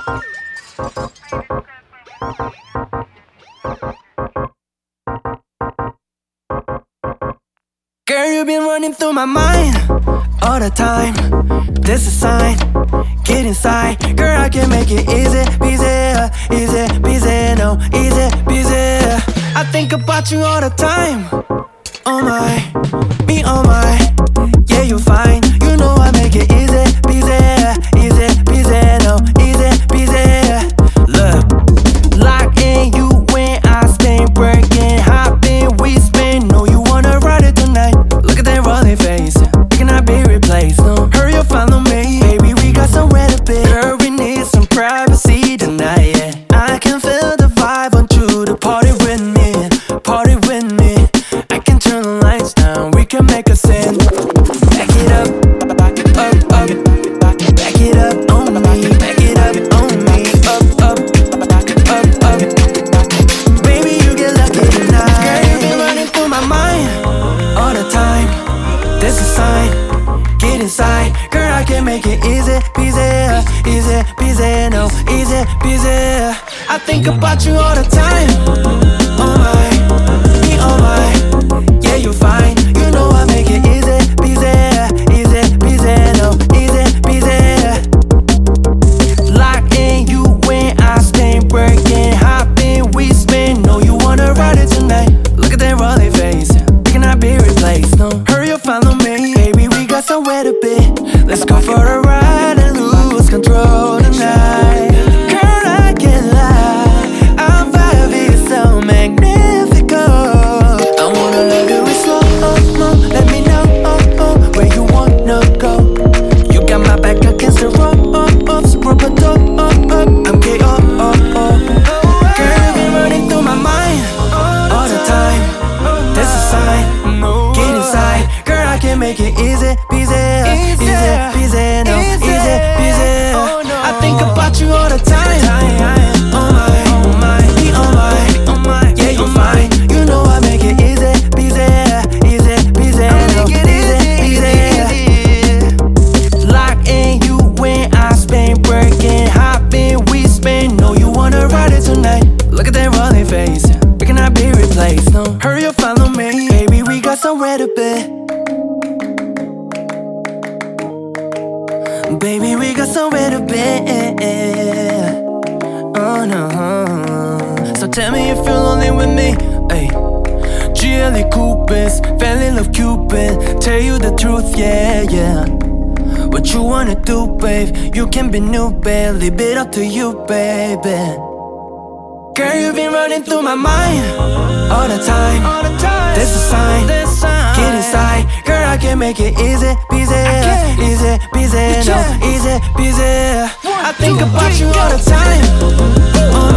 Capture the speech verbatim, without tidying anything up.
Girl, you've been running through my mind all the time. This is a sign, get inside. Girl, I can make it easy, easy, easy, easy, no, easy, easy. I think about you all the time. Oh my, me oh my. Yeah, you're fine, you know I make it easy, easy, easy, easy, no, easy, easy. Look, lock in you when I stay breaking, hop in, we spin. Know you wanna ride it tonight. Look at that rolling face, it cannot be replaced. No, hurry up, follow me, baby, we got somewhere to be. Girl, we need some privacy tonight. Yeah, I can feel the vibe. Want you to party with me, party with me. I can turn the lights down, we can make a scene. Back it up, up, up. Back it up on me, back it up on me. Up, up, up, up. Baby, you get lucky tonight. Girl, you've been running through my mind all the time. This is a sign, get inside. Girl, I can make it easy, easy, easy, easy, no, easy, easy. I think about you all the time. Oh my, me oh my. Yeah, you're fine, you know I make it easy, easy, easy, easy, no, easy, easy. Lock in you when I stay breaking, hop in, we spin. Know you wanna ride it tonight. Look at that rolling face, it cannot be replaced. No, hurry up, follow me, baby, we got somewhere to be. Let's go for a ride and lose control tonight. Girl, I can't lie, our vibe is so magnifical. I wanna love you in slow mo. Let me know oh, oh, where you wanna go. You got my back against the ropes, rubber door. I'm K O O O. Girl, you've been running through my mind all the time. This is a sign, get inside. Girl, I can make it easy, easy, easy, easy, no, easy, easy. I think about you all the time. Oh my, oh my, me oh my, oh my. Yeah, you're fine, you know I make it easy, easy, easy, easy, no, easy, easy. Lock in you when I spin, breaking, hop in, we spin. Know you wanna ride it tonight. Look at that rolling face, it cannot be replaced. No, hurry up, follow me, baby, we got somewhere to be. Baby, we got somewhere to be. Oh no. So tell me if you're lonely with me. Ay. G L E Coopers, fell in love Cupid. Tell you the truth, yeah, yeah. What you wanna do, babe? You can be new, babe. Leave it up to you, baby. Girl, you've been running through my mind all the time. All the time. This is a sign, get inside. Girl, I can make it easy, easy, easy, easy, no, easy, easy. I think about you all the time. Oh